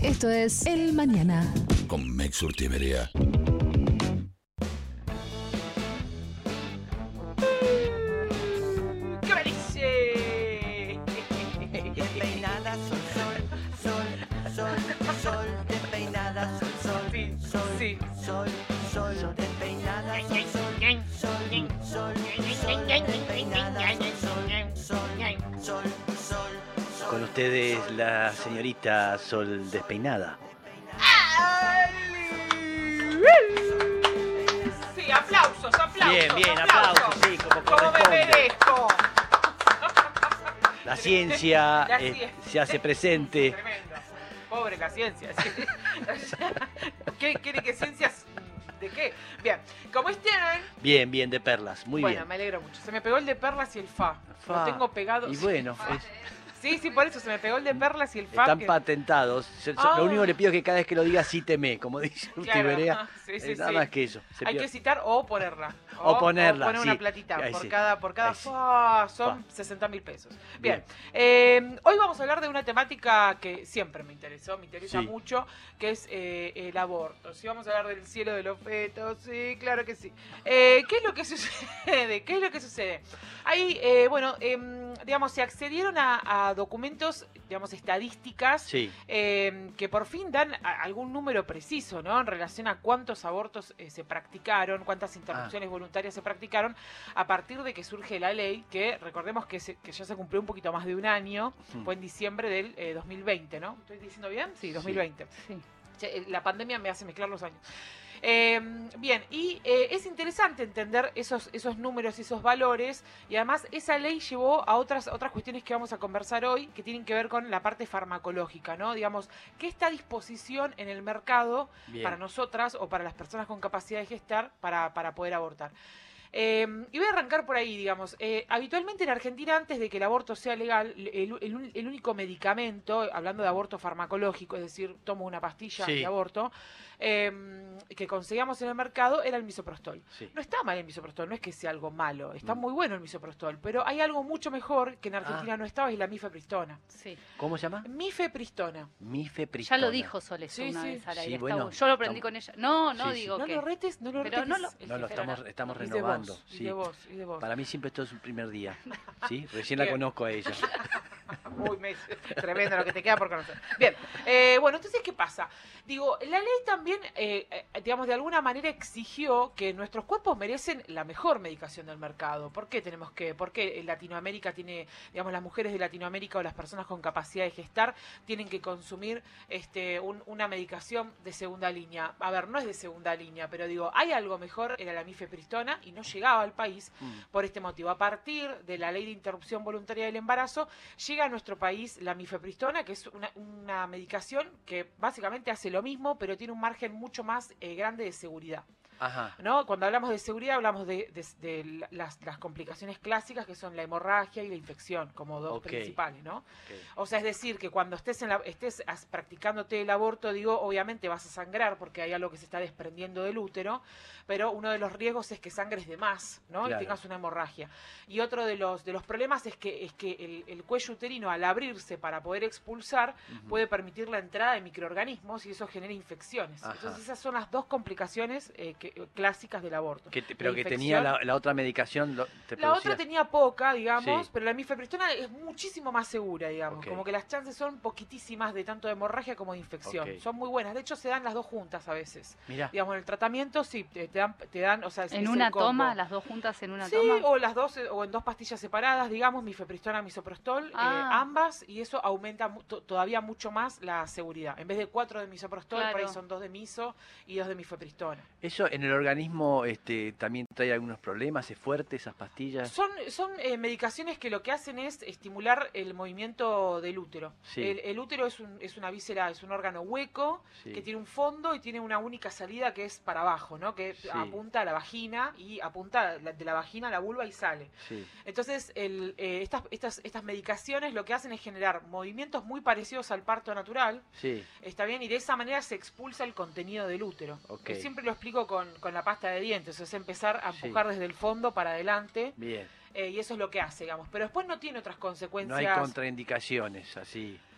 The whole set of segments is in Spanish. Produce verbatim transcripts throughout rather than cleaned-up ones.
Esto es El Mañana. Con Mex Urtiberea. ¡Qué delicia! Despeinada, sol, sol, sol, sol, sol, despeinada, sol, sol, Sí, sol, sí. sol, sol, despeinada, sol, sol, sol, sol, sol, despeinada, sol, sol, sol, sol, sol. Con ustedes la señorita Sol Despeinada. Sí, aplausos, aplausos. Bien, bien, aplausos, sí, como Como me corresponde. merezco. La ciencia La eh, ciencia. se hace presente. Tremendo. Pobre la ciencia. Sí. ¿Qué quiere que ciencias? ¿De qué? Bien, como estén. Bien, bien, de perlas, muy bueno, bien. me alegro mucho. Se me pegó el de perlas y el fa. Fa. Lo tengo pegado. Y bueno, es- Sí, sí, por eso se me pegó el de perlas y el fa. están que- patentados. Se- Ah. Lo único que le pido es que cada vez que lo diga cíteme, como dice Claro, Urtiberea. ajá, sí, sí, eh, nada sí. más que eso. Se Hay pierde. que citar o ponerla. O ponerla, O poner sí. una platita Ahí por sí. cada, por cada Ahí sí. fa, son Fa. sesenta mil pesos. Bien. Bien, eh, hoy vamos a hablar de una temática que siempre me interesó, me interesa Sí. mucho, que es eh, el aborto. Si vamos a hablar del cielo de los fetos, sí, claro que sí. Eh, ¿Qué es lo que sucede? ¿Qué es lo que sucede? Ahí, eh, bueno, em, digamos, se accedieron a, a documentos, digamos, estadísticas, Sí, eh, que por fin dan a- algún número preciso, ¿no? En relación a cuántos abortos eh, se practicaron, cuántas interrupciones voluntarias se practicaron, a partir de que surge la ley, que recordemos que, se- que ya se cumplió un poquito más de un año, Ujú. fue en diciembre del eh, dos mil veinte, ¿no? ¿Estoy diciendo bien? Sí, dos mil veinte. Che, eh, La pandemia me hace mezclar los años. Eh, bien, y eh, es interesante entender esos, esos números y esos valores, y además esa ley llevó a otras, otras cuestiones que vamos a conversar hoy, que tienen que ver con la parte farmacológica, ¿no? Digamos, ¿qué está a disposición en el mercado bien. para nosotras o para las personas con capacidad de gestar para, para poder abortar? Eh, y voy a arrancar por ahí, digamos. Eh, habitualmente en Argentina, antes de que el aborto sea legal, el, el- el único medicamento, hablando de aborto farmacológico, es decir, tomo una pastilla Sí. de aborto, eh, que conseguíamos en el mercado, era el misoprostol. Sí. No está mal el misoprostol, no es que sea algo malo, está Mm. muy bueno el misoprostol, pero hay algo mucho mejor que en Argentina Ah. no estaba, y es la mifepristona. Sí, ¿Cómo se llama? Mifepristona. Mifepristona. ya lo dijo Soles Sí, una sí. vez al Sí, aire. está bueno, bueno. Yo lo aprendí estamos- con ella. No, no Sí, sí. digo No que... lo retes, no lo Pero retes. no lo- No, lo Pero estamos, no. estamos Y de renovando. vos, y Sí. de vos, y de vos. Para mí siempre esto es un primer día. ¿Sí? Recién la Bien. conozco a ella. Uy, me, tremendo lo que te queda por conocer. Bien, eh, bueno, entonces, ¿qué pasa? Digo, la ley también, eh, eh, digamos, de alguna manera exigió que nuestros cuerpos merecen la mejor medicación del mercado. ¿Por qué tenemos que, por qué Latinoamérica tiene, digamos, las mujeres de Latinoamérica o las personas con capacidad de gestar tienen que consumir este, un- una medicación de segunda línea? A ver, no es de segunda línea, pero digo, hay algo mejor, era la mifepristona, y no llegaba al país Mm. por este motivo. A partir de la ley de interrupción voluntaria del embarazo, llega a nuestro país la mifepristona, que es una, una medicación que básicamente hace lo mismo, pero tiene un margen mucho más eh, grande de seguridad, Ajá. ¿no? Cuando hablamos de seguridad hablamos de, de- de la- las, las complicaciones clásicas, que son la hemorragia y la infección, como dos Ok. principales, ¿no? Ok. O sea, es decir, que cuando estés en la, estés as- practicándote el aborto, digo, obviamente vas a sangrar porque hay algo que se está desprendiendo del útero, pero uno de los riesgos es que sangres de más, ¿no? Claro. Y tengas una hemorragia. Y otro de los de los problemas es que es que el, el cuello uterino, al abrirse para poder expulsar, Ujú. puede permitir la entrada de microorganismos y eso genera infecciones. Ajá. Entonces esas son las dos complicaciones eh, que- eh, clásicas del aborto. Que te- La pero que infección- tenía la, la otra medicación. Lo, te la producía- otra tenía poca, digamos, Sí. pero la mifepristona es muchísimo más segura, digamos. Ok. Como que las chances son poquitísimas de tanto de hemorragia como de infección. Ok. Son muy buenas. De hecho, se dan las dos juntas a veces. Mirá. Digamos, en el tratamiento sí, te, te dan, te dan, o sea, es- En es una el combo. toma, las dos juntas en una Sí, toma. o las dos, eh, o en dos pastillas separadas, digamos, mifepristona, misoprostol, eh, Ah. ambas, y eso aumenta mu- to- todavía mucho más la seguridad. En vez de cuatro de misoprostol, por ahí Claro. son dos de miso y dos de mifepristona. ¿Eso en el organismo este, también trae algunos problemas? ¿Es fuerte esas pastillas? Son, son eh, medicaciones que lo que hacen es estimular el movimiento del útero. Sí. El, el útero es, un, es una víscera, es un órgano hueco Sí. que tiene un fondo y tiene una única salida que es para abajo, ¿no? Que Sí. apunta a la vagina y apunta la- de la vagina a la vulva y sale. Sí. Entonces, el, eh, estas, estas, estas medicaciones lo que hacen es generar movimientos muy parecidos al parto natural, Sí. está bien, y de esa manera se expulsa el contenido del útero. Ok. Que siempre lo explico con, con la pasta de dientes, es empezar a Sí. empujar desde el fondo para adelante, Bien. eh, y eso es lo que hace, digamos. Pero después no tiene otras No consecuencias. hay contraindicaciones así.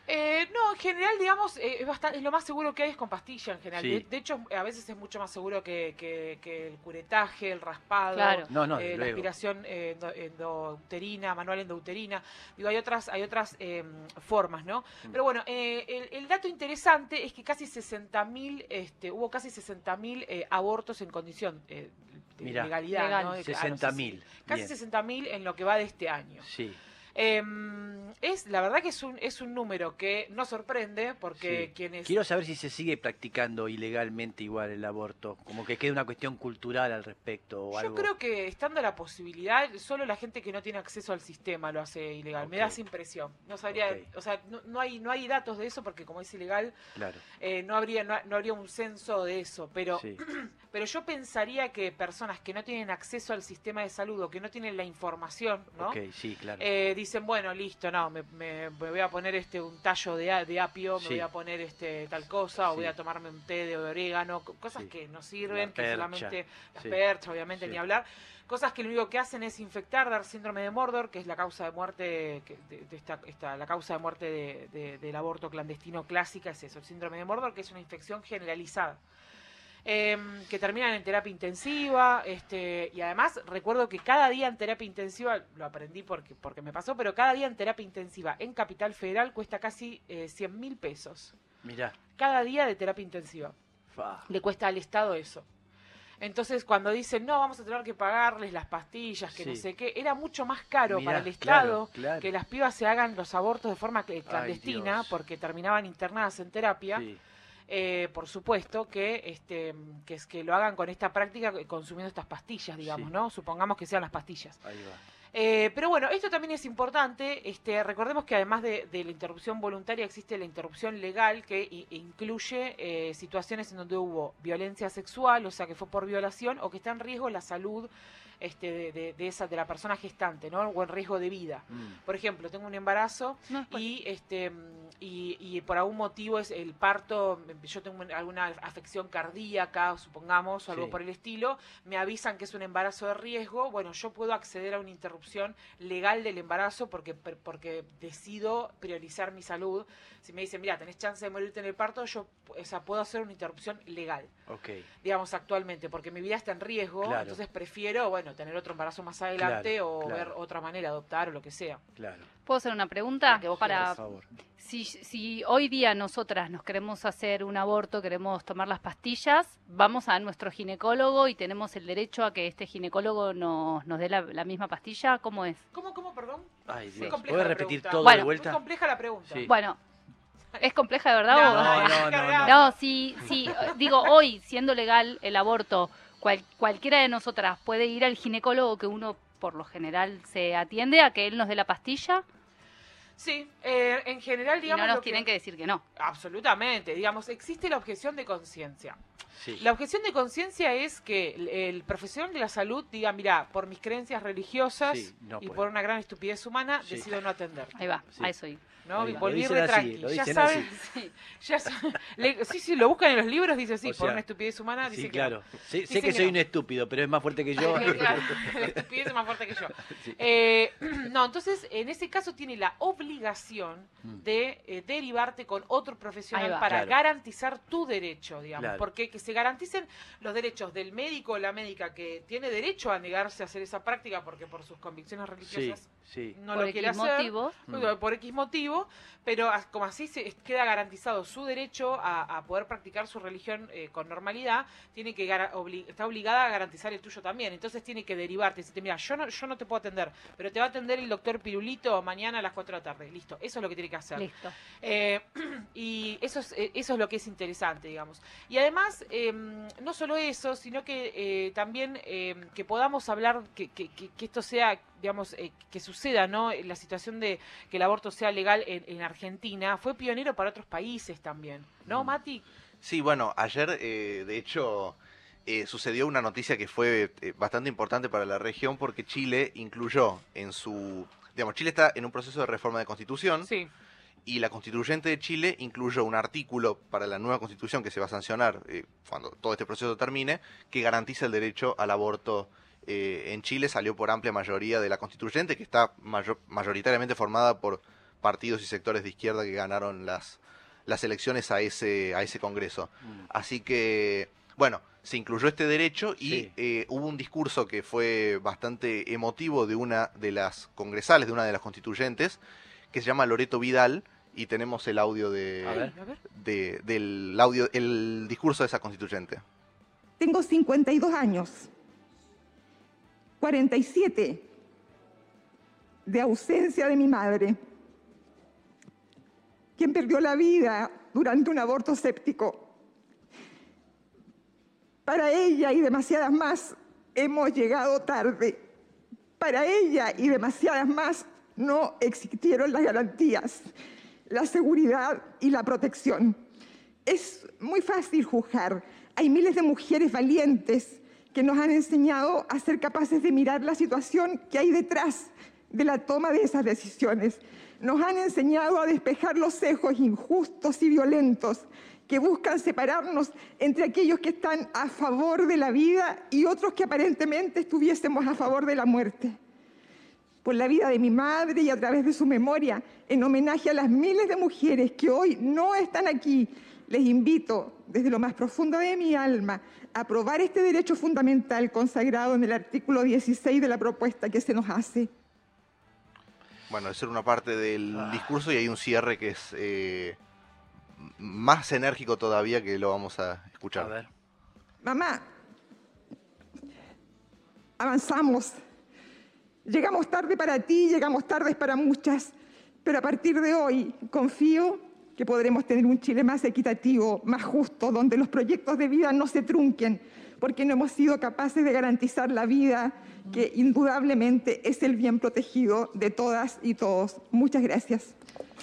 Eh, no, en general, digamos, eh, es, bastante, es lo más seguro que hay es con pastilla en general. Sí. De, de hecho, a veces es mucho más seguro que, que, que el curetaje, el raspado, Claro. No, no, eh, desde la luego. aspiración eh, endo- endouterina, manual endouterina. Digo, hay otras, hay otras eh, formas, ¿no? Mm. Pero bueno, eh, el, el dato interesante es que casi sesenta mil, este, hubo casi sesenta mil eh, abortos en condición eh, de Mirá. legalidad, Legal. ¿no? De- claro, sesenta sí, sí. mil. Casi Bien. sesenta mil en lo que va de este año. Sí. Eh, es la verdad que es un es un número que no sorprende porque Sí. quienes Quiero saber si se sigue practicando ilegalmente igual el aborto, como que quede una cuestión cultural al respecto o yo algo. creo que estando la posibilidad, solo la gente que no tiene acceso al sistema lo hace ilegal. Me da Ok. esa impresión. No sabría, Ok. o sea, no, no hay no hay datos de eso porque como es ilegal, Claro. eh, no habría no, no habría un censo de eso. Pero Sí. pero yo pensaría que personas que no tienen acceso al sistema de salud o que no tienen la información, ¿no? Ok, sí, claro. Eh, dicen, bueno, listo, no, me, me- me voy a poner este un tallo de, a- de apio, me Sí. voy a poner este tal cosa, o Sí. voy a tomarme un té de orégano, co- cosas Sí. que no sirven, La que percha. solamente las Sí. perchas, obviamente, Sí. ni hablar. Cosas que lo único que hacen es infectar, dar síndrome de Mordor, que es la causa de muerte, que, de, de esta, esta- la causa de muerte de- de- del aborto clandestino clásica es eso, el síndrome de Mordor, que es una infección generalizada. Em, que terminan en terapia intensiva, este, y además recuerdo que cada día en terapia intensiva, lo aprendí porque, porque me pasó, pero cada día en terapia intensiva en Capital Federal cuesta casi eh, cien mil pesos. Mirá. Cada día de terapia intensiva. Fa. Le cuesta al Estado eso. Entonces cuando dicen, no, vamos a tener que pagarles las pastillas, que no Sí. sé qué, era mucho más caro Mirá, para el claro, Estado claro. que las pibas se hagan los abortos de forma cl- clandestina, Dios. porque terminaban internadas en terapia. Sí. Eh, por supuesto que este que es que lo hagan con esta práctica eh, consumiendo estas pastillas, digamos, Sí. ¿no? Supongamos que sean las pastillas. Ahí va. Eh, pero bueno, esto también es importante. Este, recordemos que además de, de la interrupción voluntaria existe la interrupción legal que i- incluye eh, situaciones en donde hubo violencia sexual, o sea que fue por violación o que está en riesgo la salud este, de, de- de esa de la persona gestante, ¿no? O en riesgo de vida. Mm. Por ejemplo, tengo un embarazo No, pues, y este y, y por algún motivo es el parto, yo tengo alguna afección cardíaca, supongamos, o algo Sí. por el estilo, me avisan que es un embarazo de riesgo, bueno, yo puedo acceder a una interrupción legal del embarazo porque porque decido priorizar mi salud. Si me dicen, mira, tenés chance de morirte en el parto, yo o sea, puedo hacer una interrupción legal, Ok. digamos, actualmente, porque mi vida está en riesgo, Claro. entonces prefiero, bueno, tener otro embarazo más adelante Claro, o claro. ver otra manera, adoptar o lo que sea. Claro. ¿puedo hacer una pregunta? La que vos Para, Por favor. si, si hoy día nosotras nos queremos hacer un aborto, queremos tomar las pastillas, vamos a nuestro ginecólogo y tenemos el derecho a que este ginecólogo nos, nos dé la, la misma pastilla, ¿cómo es? ¿Cómo, cómo, perdón? Ay, Muy Dios. compleja ¿Puedes la repetir pregunta. todo Bueno. de Muy vuelta? compleja la pregunta. Sí. Bueno, ¿es compleja de verdad? No, o- No, no, no, no, cargada. No, si, si, eh, digo, hoy, siendo legal el aborto, cual- cualquiera de nosotras puede ir al ginecólogo que uno por lo general se atiende a que él nos dé la pastilla Sí, eh, en general, y digamos. no nos lo tienen que decir que no. Absolutamente, digamos, existe la objeción de conciencia. Sí. La objeción de conciencia es que el, el profesional de la salud diga, mira, por mis creencias religiosas Sí, no y puede. por una gran estupidez humana, Sí. decido no atender. Ahí va, Sí. a eso iba. ¿No? Ahí Y va. volví Lo re dicen así, tranqui. lo Ya dicen saben, así. sí, ya sa- le- sí, sí, lo buscan en los libros, dice sí, O por sea, una estupidez humana, dice Sí, que no. claro. Sé, sé Dicen que que soy no. un estúpido, pero es más fuerte que yo. Claro, la estupidez es más fuerte que yo. Sí. Eh, no, entonces en ese caso tiene la obligación Mm. de eh, derivarte con otro Ahí profesional va. para Claro. garantizar tu derecho, digamos, Claro. porque que se garanticen los derechos del médico o la médica que tiene derecho a negarse a hacer esa práctica porque por sus convicciones Sí, religiosas sí. no por lo quiere X hacer. motivos. Bueno, por X motivo, pero as- como así se es- queda garantizado su derecho a, a poder practicar su religión eh, con normalidad, tiene que gara- obli- está obligada a garantizar el tuyo también. Entonces tiene que derivarte, decirte, mira, yo no, yo no te puedo atender, pero te va a atender el doctor Pirulito mañana a las cuatro de la tarde. Listo, eso es lo que tiene que hacer. Listo. Eh, y eso es, eh, eso es lo que es interesante, digamos. Y además, eh, no solo eso, sino que eh, también eh, que podamos hablar, que, que, que- que esto sea, digamos, eh, que suceda, ¿no? La situación de que el aborto sea legal en, en Argentina fue pionero para otros países también, ¿no, Mm. Mati? Sí, bueno, ayer eh, de hecho eh, sucedió una noticia que fue eh, bastante importante para la región porque Chile incluyó en su... Digamos, Chile está en un proceso de reforma de constitución Sí, y la constituyente de Chile incluyó un artículo para la nueva constitución que se va a sancionar eh, cuando todo este proceso termine, que garantiza el derecho al aborto eh, en Chile. Salió por amplia mayoría de la constituyente, que está mayo- mayoritariamente formada por partidos y sectores de izquierda que ganaron las, las elecciones a ese, a ese Congreso. Mm. Así que, bueno, se incluyó este derecho y Sí. eh, hubo un discurso que fue bastante emotivo de una de las congresales, de una de las constituyentes, que se llama Loreto Vidal, y tenemos el audio de, A ver. A ver. de- del audio, el discurso de esa constituyente. Tengo cincuenta y dos años, cuarenta y siete de ausencia de mi madre, quien perdió la vida durante un aborto séptico. Para ella y demasiadas más hemos llegado tarde. Para ella y demasiadas más no existieron las garantías, la seguridad y la protección. Es muy fácil juzgar. Hay miles de mujeres valientes que nos han enseñado a ser capaces de mirar la situación que hay detrás de la toma de esas decisiones. Nos han enseñado a despejar los sesgos injustos y violentos que buscan separarnos entre aquellos que están a favor de la vida y otros que aparentemente estuviésemos a favor de la muerte. Por la vida de mi madre y a través de su memoria, en homenaje a las miles de mujeres que hoy no están aquí, les invito desde lo más profundo de mi alma a aprobar este derecho fundamental consagrado en el artículo dieciséis de la propuesta que se nos hace. Bueno, esa era una parte del Ah. discurso y hay un cierre que es eh, más enérgico todavía, que lo vamos a escuchar. A ver. Mamá, avanzamos. Llegamos tarde para ti, llegamos tarde para muchas, pero a partir de hoy confío que podremos tener un Chile más equitativo, más justo, donde los proyectos de vida no se trunquen, porque no hemos sido capaces de garantizar la vida, que indudablemente es el bien protegido de todas y todos. Muchas gracias.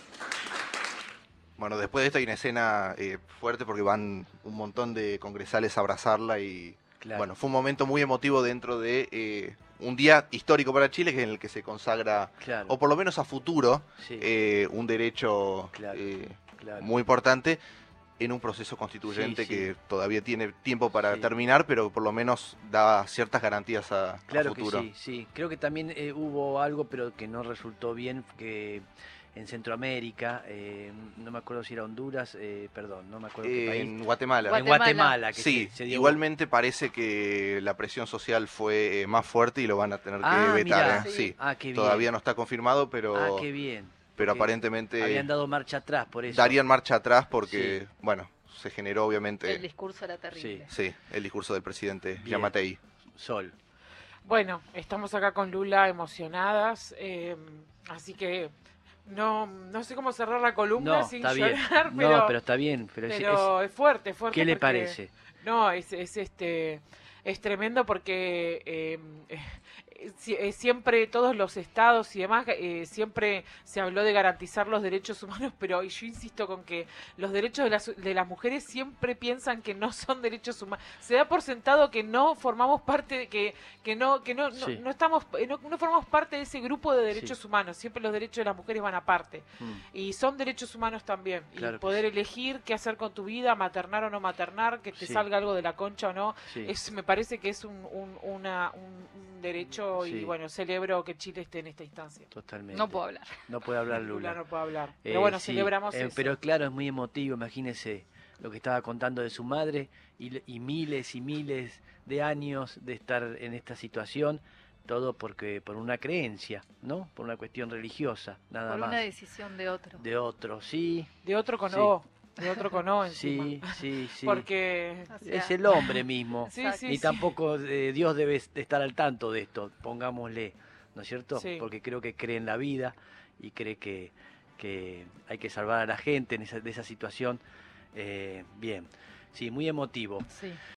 Bueno, después de esto hay una escena eh, fuerte porque van un montón de congresales a abrazarla y Claro. bueno, fue un momento muy emotivo dentro de eh, un día histórico para Chile, que es en el que se consagra, Claro. o por lo menos a futuro, Sí. eh, un derecho Claro, eh, claro. muy importante en un proceso constituyente Sí, sí. que todavía tiene tiempo para Sí. terminar, pero por lo menos da ciertas garantías a, a Claro que futuro. sí, sí. Creo que también eh, hubo algo, pero que no resultó bien, que en Centroamérica, eh, no me acuerdo si era Honduras, eh, perdón, no me acuerdo qué país. En Guatemala. En Guatemala, que Sí, se, se dio- igualmente parece que la presión social fue eh, más fuerte y lo van a tener que Ah, vetar. mirá. ¿eh? Sí. Sí, Ah, qué bien. todavía no está confirmado, pero, Ah, qué bien. pero Porque aparentemente habían dado marcha atrás por eso. darían marcha atrás porque, Sí. bueno, se generó obviamente, El discurso era terrible. sí, el discurso del presidente Bien. Yamatei. Sol. Bueno, estamos acá con Lula emocionadas, eh, así que no, no sé cómo cerrar la columna No, sin está bien. llorar, pero, No, pero está bien. Pero, es- pero es- es, fuerte, es fuerte. ¿qué le porque- parece? No, es, es este es tremendo porque eh, eh, si- eh, siempre todos los estados y demás eh, siempre se habló de garantizar los derechos humanos, pero yo insisto con que los derechos de las, de las mujeres siempre piensan que no son derechos humanos. Se da por sentado que no formamos parte de que que no que no, no, Sí. no estamos eh, no, no formamos parte de ese grupo de derechos Sí. humanos. Siempre los derechos de las mujeres van aparte. Mm, Y son derechos humanos también. Claro y que poder sí. elegir qué hacer con tu vida, maternar o no maternar, que te Sí. salga algo de la concha o no. sí. Es, me parece que es un, un, una- un- un derecho Sí. y bueno, celebro que Chile esté en esta instancia. Totalmente. No puedo hablar. No puede hablar Lula Lula. no puede hablar. Eh, Pero bueno, sí, celebramos eh, eso. Pero claro, es muy emotivo, imagínese lo que estaba contando de su madre y, y miles y miles de años de estar en esta situación, todo porque por una creencia, ¿no? Por una cuestión religiosa, nada Por más. una decisión de otro. De otro, sí, De otro con Sí. O. De otro con O encima. sí, sí, sí. Porque... O sea, Es el hombre mismo. Sí, sí, y sí. tampoco eh, Dios debe es- estar al tanto de esto, pongámosle, ¿no es cierto? Sí. Porque creo que cree en la vida y cree que, que hay que salvar a la gente en esa, de esa situación. Eh, bien, sí, muy emotivo. Sí.